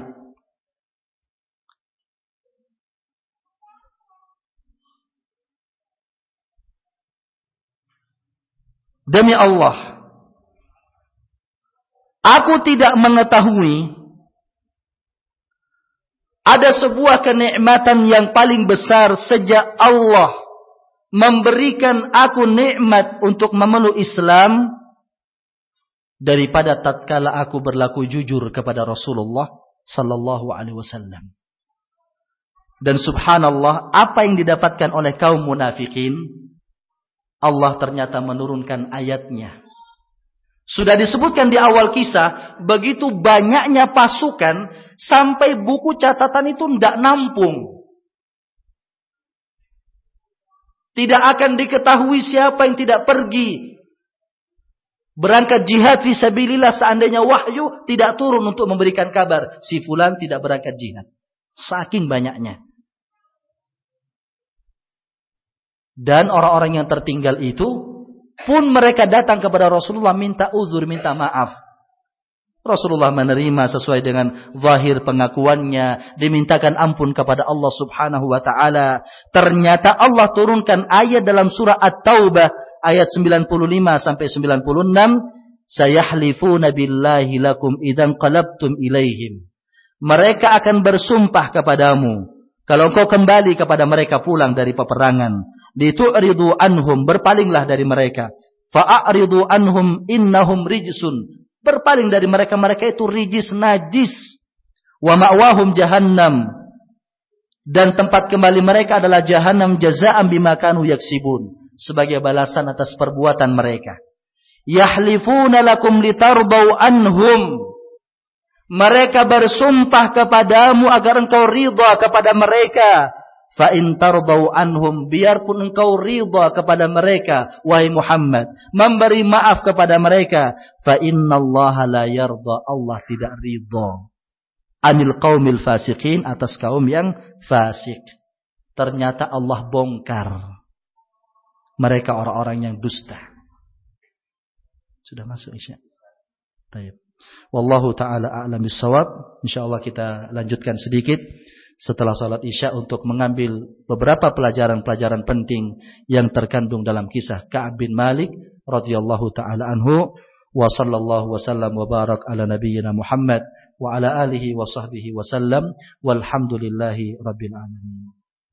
demi Allah, aku tidak mengetahui ada sebuah kenikmatan yang paling besar sejak Allah memberikan aku nikmat untuk memeluk Islam daripada tatkala aku berlaku jujur kepada Rasulullah sallallahu alaihi wasallam. Dan subhanallah, apa yang didapatkan oleh kaum munafikin, Allah ternyata menurunkan ayatnya. Sudah disebutkan di awal kisah, begitu banyaknya pasukan sampai buku catatan itu tidak nampung. Tidak akan diketahui siapa yang tidak pergi berangkat jihad fisabilillah seandainya wahyu tidak turun untuk memberikan kabar si fulan tidak berangkat jihad. Saking banyaknya. Dan orang-orang yang tertinggal itu pun mereka datang kepada Rasulullah minta uzur, minta maaf. Rasulullah menerima sesuai dengan zahir pengakuannya, dimintakan ampun kepada Allah Subhanahu wa taala. Ternyata Allah turunkan ayat dalam surah At-Taubah ayat sembilan puluh lima sampai sembilan puluh enam, sayahlifuna billahi lakum idzan qalabtum ilaihim. Mereka akan bersumpah kepadamu kalau engkau kembali kepada mereka pulang dari peperangan. Litu'ridu anhum, berpalinglah dari mereka. Fa'aridu anhum innahum rijsun. Berpaling dari mereka, mereka itu rijis, najis. Wa ma'wahum jahannam. Dan tempat kembali mereka adalah jahannam jaza'an bima kanu yaksibun. Sebagai balasan atas perbuatan mereka. Yahlifuna lakum litardau anhum. Mereka bersumpah kepadamu agar engkau ridha kepada mereka. Fa in tardau anhum, biarpun engkau ridha kepada mereka wahai Muhammad, memberi maaf kepada mereka, fa innallaha la yarda, Allah tidak ridha anil qaumil fasiqin, atas kaum yang fasik. Ternyata Allah bongkar mereka orang-orang yang dusta. Sudah masuk Isya. Baik. Wallahu taala a'lam bissawab. Insyaallah kita lanjutkan sedikit setelah salat Isya untuk mengambil beberapa pelajaran-pelajaran penting yang terkandung dalam kisah Ka'ab bin Malik radhiyallahu taala anhu. Wa sallallahu wasallam wa barak ala nabiyyina Muhammad wa ala alihi wa sahbihi wasallam walhamdulillahi rabbil alamin.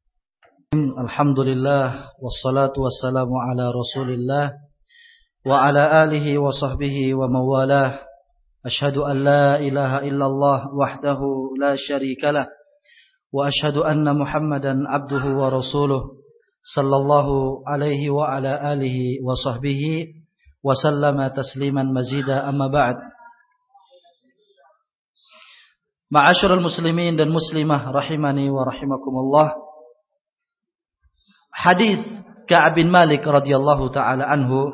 Alhamdulillah wassalatu wassalamu ala Rasulillah wa ala alihi wa sahbihi wa mawalah. Asyhadu an la ilaha illallah wahdahu la syarikalah wa asyhadu anna Muhammadan abduhu wa rasuluh sallallahu alaihi wa ala alihi wa sahbihi wa sallama tasliman mazida, amma ba'd. Ma'asyiral muslimin dan muslimah rahimani wa rahimakumullah. Hadis Ka'ab bin Malik radhiyallahu taala anhu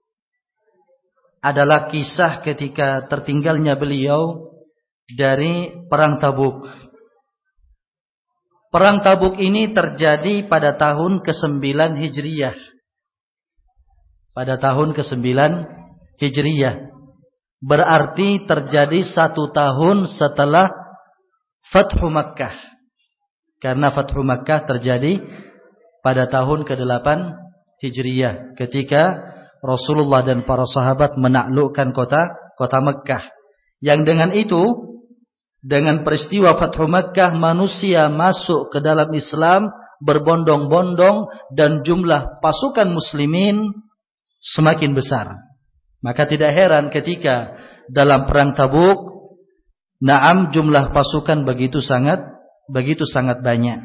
adalah kisah ketika tertinggalnya beliau dari perang Tabuk. Perang Tabuk ini terjadi pada tahun kesembilan Hijriyah. Pada tahun kesembilan Hijriyah. Berarti terjadi satu tahun setelah Fathu Makkah. Karena Fathu Makkah terjadi pada tahun kedelapan Hijriyah. Ketika Rasulullah dan para sahabat menaklukkan kota kota Makkah. Yang dengan itu, dengan peristiwa Fathu Makkah, manusia masuk ke dalam Islam berbondong-bondong dan jumlah pasukan muslimin semakin besar. Maka tidak heran ketika dalam perang Tabuk, na'am, jumlah pasukan begitu sangat begitu sangat banyak.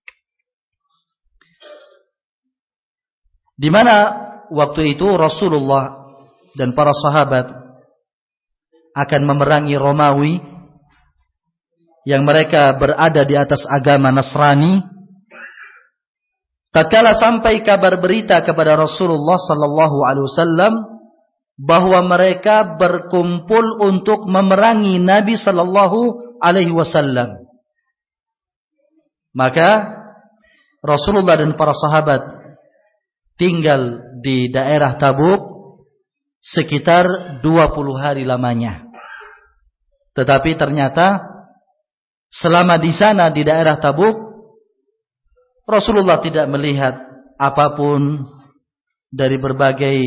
Di mana waktu itu Rasulullah dan para sahabat akan memerangi Romawi yang mereka berada di atas agama Nasrani. Tatkala sampai kabar berita kepada Rasulullah sallallahu alaihi wasallam bahwa mereka berkumpul untuk memerangi Nabi sallallahu alaihi wasallam, maka Rasulullah dan para sahabat tinggal di daerah Tabuk sekitar dua puluh hari lamanya. Tetapi ternyata selama di sana di daerah Tabuk, Rasulullah tidak melihat apapun dari berbagai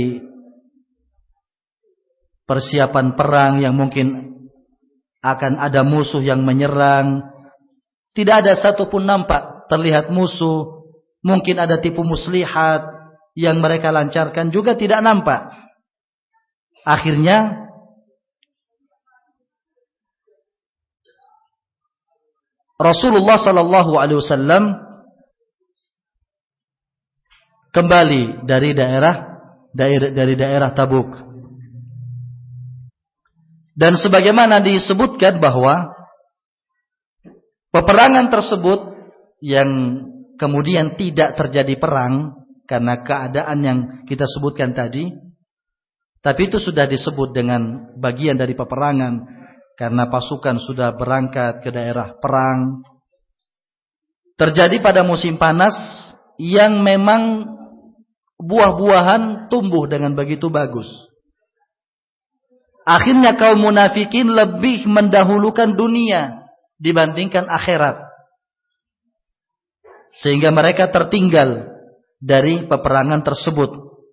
persiapan perang yang mungkin akan ada musuh yang menyerang. Tidak ada satupun nampak terlihat musuh. Mungkin ada tipu muslihat yang mereka lancarkan juga tidak nampak. Akhirnya Rasulullah sallallahu alaihi wasallam kembali dari daerah dari, dari daerah Tabuk. Dan sebagaimana disebutkan bahwa peperangan tersebut yang kemudian tidak terjadi perang karena keadaan yang kita sebutkan tadi, tapi itu sudah disebut dengan bagian dari peperangan karena pasukan sudah berangkat ke daerah perang. Terjadi pada musim panas yang memang buah-buahan tumbuh dengan begitu bagus. Akhirnya kaum munafikin lebih mendahulukan dunia dibandingkan akhirat. Sehingga mereka tertinggal dari peperangan tersebut.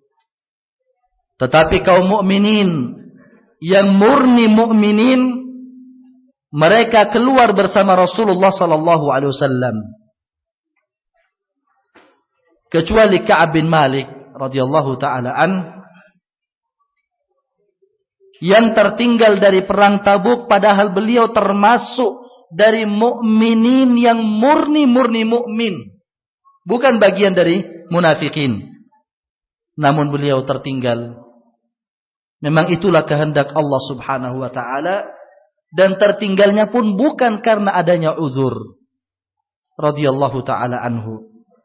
Tetapi kaum mukminin yang murni mukminin, mereka keluar bersama Rasulullah sallallahu alaihi wasallam. Kecuali Ka'ab bin Malik radhiyallahu taala an yang tertinggal dari perang Tabuk, padahal beliau termasuk dari mukminin yang murni-murni mukmin, bukan bagian dari munafikin. Namun beliau tertinggal. Memang itulah kehendak Allah Subhanahu wa taala, dan tertinggalnya pun bukan karena adanya uzur. Radhiyallahu taala anhu.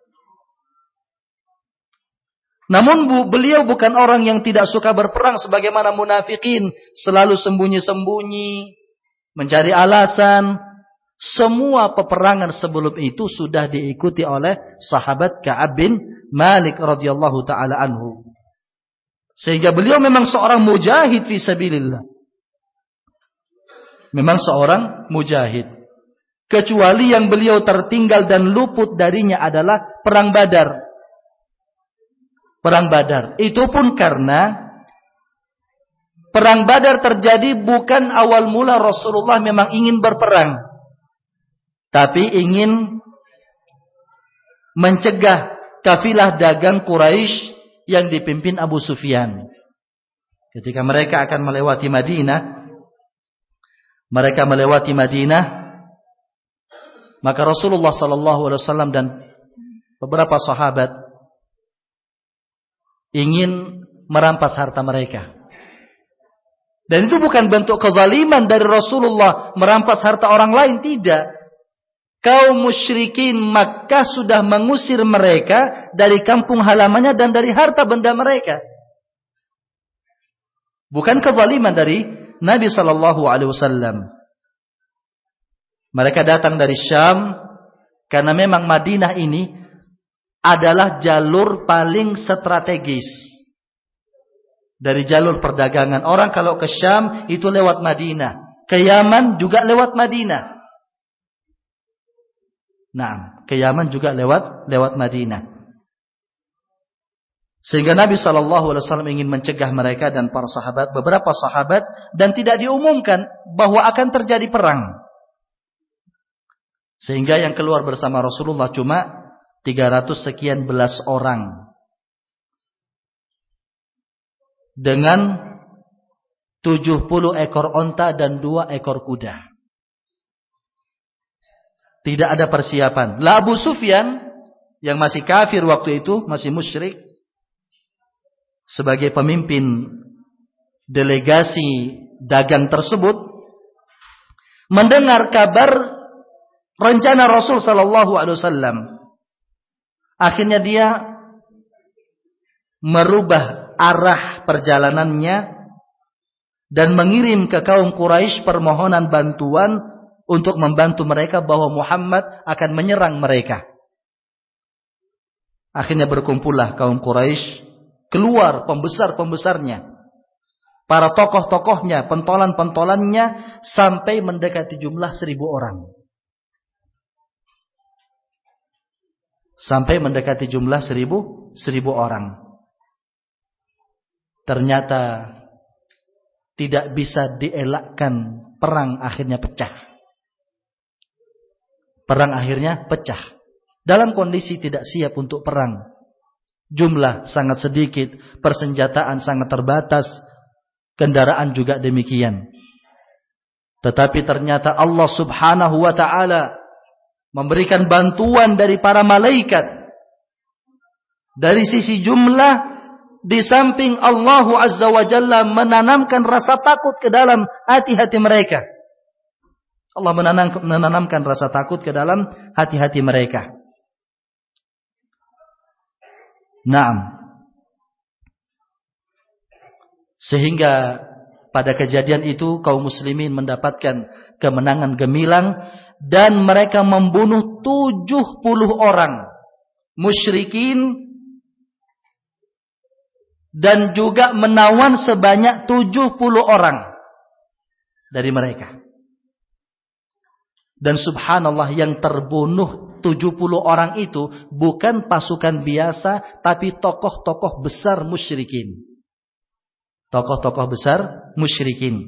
Namun bu, beliau bukan orang yang tidak suka berperang sebagaimana munafikin, selalu sembunyi-sembunyi, mencari alasan. Semua peperangan sebelum itu sudah diikuti oleh sahabat Ka'ab bin Malik radhiyallahu taala anhu. Sehingga beliau memang seorang mujahid fi sabilillah. Memang seorang mujahid. Kecuali yang beliau tertinggal dan luput darinya adalah perang Badar. Perang Badar. Itu pun karena perang Badar terjadi bukan awal mula Rasulullah memang ingin berperang, tapi ingin mencegah kafilah dagang Quraisy yang dipimpin Abu Sufyan. Ketika mereka akan melewati Madinah, mereka melewati Madinah, maka Rasulullah sallallahu alaihi wasallam dan beberapa sahabat ingin merampas harta mereka. Dan itu bukan bentuk kezaliman dari Rasulullah merampas harta orang lain, tidak. Kaum musyrikin Makkah sudah mengusir mereka dari kampung halamannya dan dari harta benda mereka. Bukan kezaliman dari Nabi sallallahu alaihi wasallam. Mereka datang dari Syam karena memang Madinah ini adalah jalur paling strategis dari jalur perdagangan. Orang kalau ke Syam itu lewat Madinah, ke Yaman juga lewat Madinah. Nah, ke Yaman juga lewat lewat Madinah. Sehingga Nabi sallallahu alaihi wasallam ingin mencegah mereka dan para sahabat, beberapa sahabat, dan tidak diumumkan bahwa akan terjadi perang. Sehingga yang keluar bersama Rasulullah cuma tiga ratus sekian belas orang. Dengan tujuh puluh ekor onta dan dua ekor kuda. Tidak ada persiapan. Lah Abu Sufyan yang masih kafir waktu itu, masih musyrik, sebagai pemimpin delegasi dagang tersebut, mendengar kabar rencana Rasul sallallahu alaihi wasallam. Akhirnya dia merubah arah perjalanannya dan mengirim ke kaum Quraisy permohonan bantuan untuk membantu mereka bahwa Muhammad akan menyerang mereka. Akhirnya berkumpullah kaum Quraisy, keluar pembesar-pembesarnya. para tokoh-tokohnya, pentolan-pentolannya, sampai mendekati jumlah seribu orang. Sampai mendekati jumlah seribu, seribu orang. Ternyata tidak bisa dielakkan, perang akhirnya pecah. Perang akhirnya pecah. Dalam kondisi tidak siap untuk perang. Jumlah sangat sedikit, persenjataan sangat terbatas, kendaraan juga demikian. Tetapi ternyata Allah Subhanahu wa ta'ala memberikan bantuan dari para malaikat. Dari sisi jumlah, di samping Allah Azza wa Jalla menanamkan rasa takut ke dalam hati-hati mereka. Allah menanamkan rasa takut ke dalam hati-hati mereka. Naam. Sehingga pada kejadian itu kaum muslimin mendapatkan kemenangan gemilang dan mereka membunuh tujuh puluh orang musyrikin dan juga menawan sebanyak tujuh puluh orang dari mereka. Dan subhanallah, yang terbunuh tujuh puluh orang itu bukan pasukan biasa, tapi tokoh-tokoh besar musyrikin. Tokoh-tokoh besar musyrikin.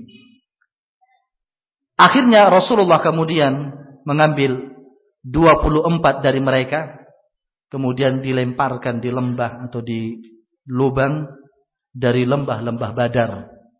Akhirnya Rasulullah kemudian mengambil dua puluh empat dari mereka, kemudian dilemparkan di lembah atau di lubang dari lembah-lembah Badar.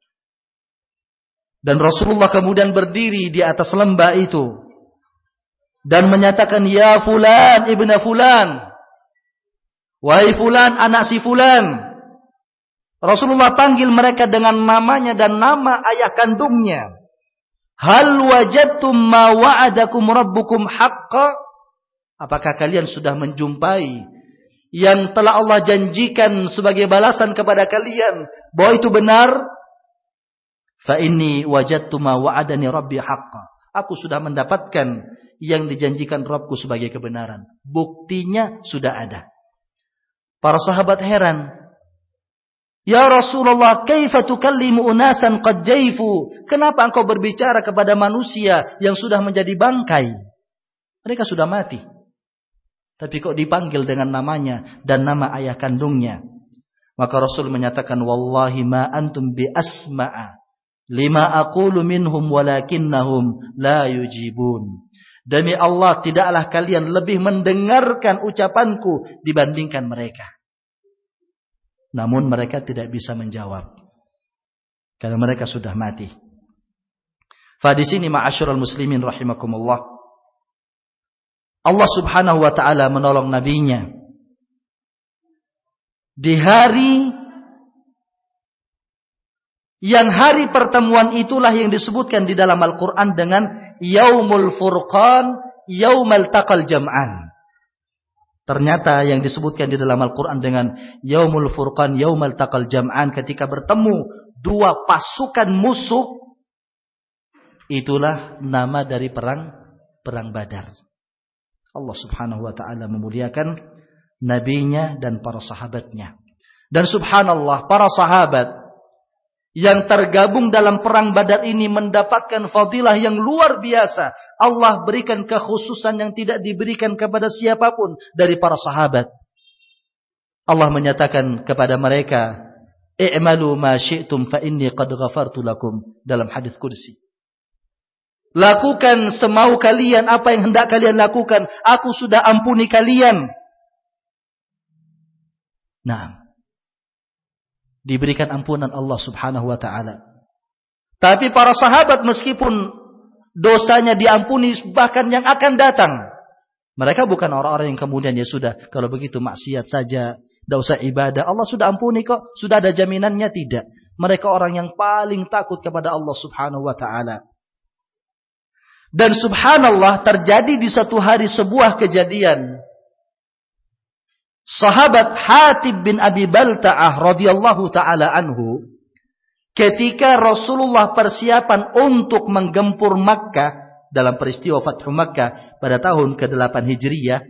Dan Rasulullah kemudian berdiri di atas lembah itu dan menyatakan, ya fulan ibnu fulan, wahai fulan anak si fulan. Rasulullah panggil mereka dengan namanya dan nama ayah kandungnya. Hal wajadtum ma wa'adakum rabbukum haqqa? Apakah kalian sudah menjumpai yang telah Allah janjikan sebagai balasan kepada kalian bahwa itu benar? Fa inni wajadtu ma wa'adani rabbi haqqa. Aku sudah mendapatkan yang dijanjikan Rabbku sebagai kebenaran. Buktinya sudah ada. Para sahabat heran. Ya Rasulullah, kaifa tukallimu unasan qad jaifu? Kenapa engkau berbicara kepada manusia yang sudah menjadi bangkai? Mereka sudah mati. Tapi kok dipanggil dengan namanya dan nama ayah kandungnya? Maka Rasul menyatakan, wallahi ma antum bi asma'a lima aqulu minhum walakinnahum la yujibun. Demi Allah, tidaklah kalian lebih mendengarkan ucapanku dibandingkan mereka. Namun mereka tidak bisa menjawab karena mereka sudah mati. Fa di sini ma'asyiral muslimin rahimakumullah, Allah Subhanahu wa taala menolong nabinya di hari yang hari pertemuan itulah yang disebutkan di dalam Al-Quran dengan Yaumul Furqan, Yaumal Taqal Jam'an. Ternyata yang disebutkan di dalam Al-Quran dengan Yaumul Furqan, Yaumal Taqal Jam'an, ketika bertemu dua pasukan musuh, itulah nama dari perang perang Badar. Allah Subhanahu wa taala memuliakan nabinya dan para sahabatnya. Dan subhanallah, para sahabat yang tergabung dalam perang Badar ini mendapatkan fadilah yang luar biasa. Allah berikan kekhususan yang tidak diberikan kepada siapapun dari para sahabat. Allah menyatakan kepada mereka, i'malu ma syi'tum fa inni qad ghafartu lakum, dalam hadis qudsi. Lakukan semau kalian, apa yang hendak kalian lakukan, aku sudah ampuni kalian. Nah, diberikan ampunan Allah Subhanahu wa ta'ala. Tapi para sahabat meskipun dosanya diampuni bahkan yang akan datang, mereka bukan orang-orang yang kemudian ya sudah, kalau begitu maksiat saja, tidak usah ibadah, Allah sudah ampuni kok, sudah ada jaminannya. Tidak. Mereka orang yang paling takut kepada Allah Subhanahu wa ta'ala. Dan subhanallah, terjadi di satu hari sebuah kejadian. Sahabat Hatib bin Abi Balta'ah radhiyallahu ta'ala anhu, ketika Rasulullah persiapan untuk menggempur Makkah dalam peristiwa Fathu Makkah pada tahun ke delapan Hijriyah,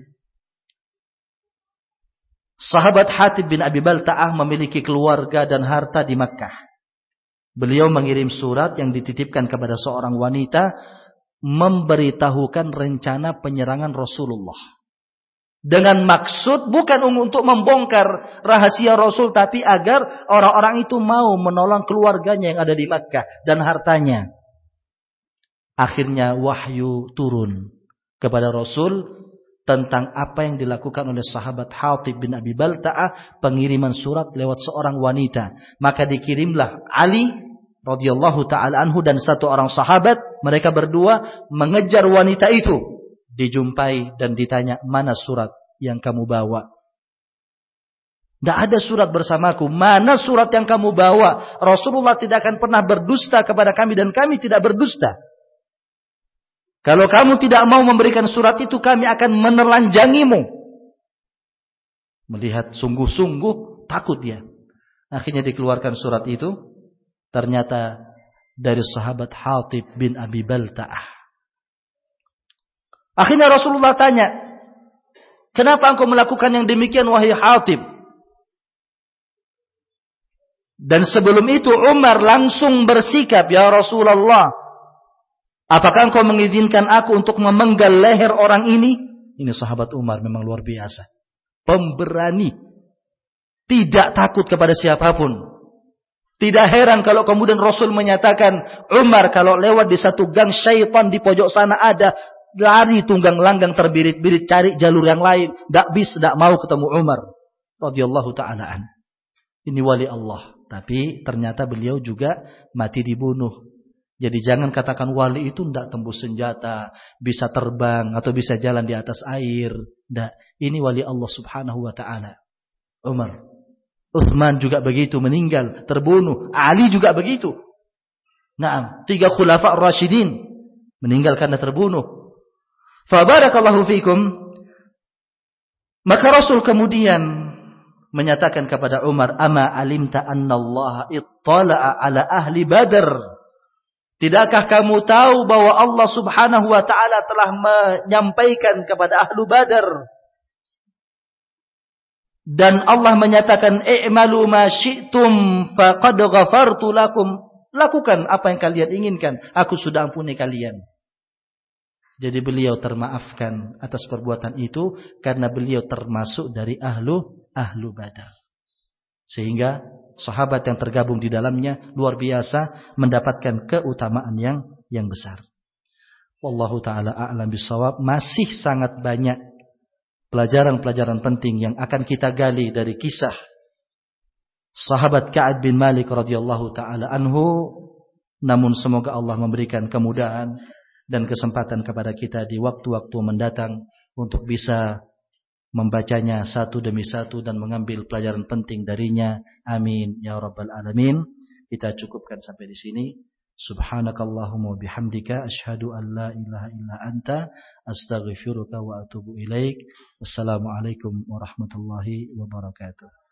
sahabat Hatib bin Abi Balta'ah memiliki keluarga dan harta di Makkah. Beliau mengirim surat yang dititipkan kepada seorang wanita, memberitahukan rencana penyerangan Rasulullah. Dengan maksud bukan untuk membongkar rahasia Rasul, tapi agar orang-orang itu mau menolong keluarganya yang ada di Makkah dan hartanya. Akhirnya wahyu turun kepada Rasul tentang apa yang dilakukan oleh sahabat Hatib bin Abi Balta'ah, pengiriman surat lewat seorang wanita. Maka dikirimlah Ali radhiyallahu ta'ala anhu dan satu orang sahabat, mereka berdua mengejar wanita itu. Dijumpai dan ditanya, mana surat yang kamu bawa? Tidak ada surat bersamaku. Mana surat yang kamu bawa? Rasulullah tidak akan pernah berdusta kepada kami dan kami tidak berdusta. Kalau kamu tidak mau memberikan surat itu, kami akan menelanjangimu. Melihat sungguh-sungguh, takut dia. Akhirnya dikeluarkan surat itu. Ternyata dari sahabat Hatib bin Abi Balta'ah. Akhirnya Rasulullah tanya, kenapa engkau melakukan yang demikian wahai Hatib? Dan sebelum itu Umar langsung bersikap, ya Rasulullah, apakah engkau mengizinkan aku untuk memenggal leher orang ini? Ini sahabat Umar memang luar biasa. Pemberani. Tidak takut kepada siapapun. Tidak heran kalau kemudian Rasul menyatakan, Umar kalau lewat di satu gang syaitan di pojok sana ada, lari tunggang langgang terbirit-birit cari jalur yang lain. Tak bisa, tak mau ketemu Umar radhiyallahu ta'ala an. Ini wali Allah. Tapi ternyata beliau juga mati dibunuh. Jadi jangan katakan wali itu tidak tembus senjata, bisa terbang atau bisa jalan di atas air. Tidak. Ini wali Allah subhanahu wa ta'ala. Umar. Uthman juga begitu, meninggal, terbunuh. Ali juga begitu. Naam, tiga khulafa ar-rasyidin meninggal karena terbunuh. Fabarakallahu fikum. Maka Rasul kemudian menyatakan kepada Umar, ama alimta anna Allah ittala'a ala ahli Badr. Tidakkah kamu tahu bahwa Allah subhanahu wa ta'ala telah menyampaikan kepada ahlu Badr? Dan Allah menyatakan, i'malu ma syi'tum faqad ghafartu lakum. Lakukan apa yang kalian inginkan, aku sudah ampuni kalian. Jadi beliau termaafkan atas perbuatan itu karena beliau termasuk dari ahlu ahlu Badar. Sehingga sahabat yang tergabung di dalamnya luar biasa mendapatkan keutamaan yang yang besar. Wallahu taala a'lam bissawab. Masih sangat banyak pelajaran-pelajaran penting yang akan kita gali dari kisah sahabat Ka'ab bin Malik radhiyallahu taala anhu. Namun semoga Allah memberikan kemudahan dan kesempatan kepada kita di waktu-waktu mendatang untuk bisa membacanya satu demi satu dan mengambil pelajaran penting darinya. Amin ya rabbal alamin. Kita cukupkan sampai di sini. Subhanakallahumma bihamdika asyhadu an la ilaha illa anta astaghfiruka wa atubu ilaik. Wassalamualaikum warahmatullahi wabarakatuh.